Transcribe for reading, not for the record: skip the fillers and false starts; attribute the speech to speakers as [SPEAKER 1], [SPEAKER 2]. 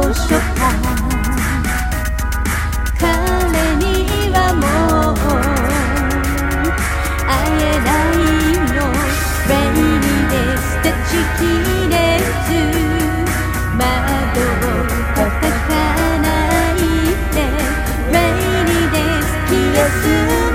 [SPEAKER 1] 初夏彼にはもう会えないのレイニーデス断ち切れず窓を叩かないでレイニーデス消えず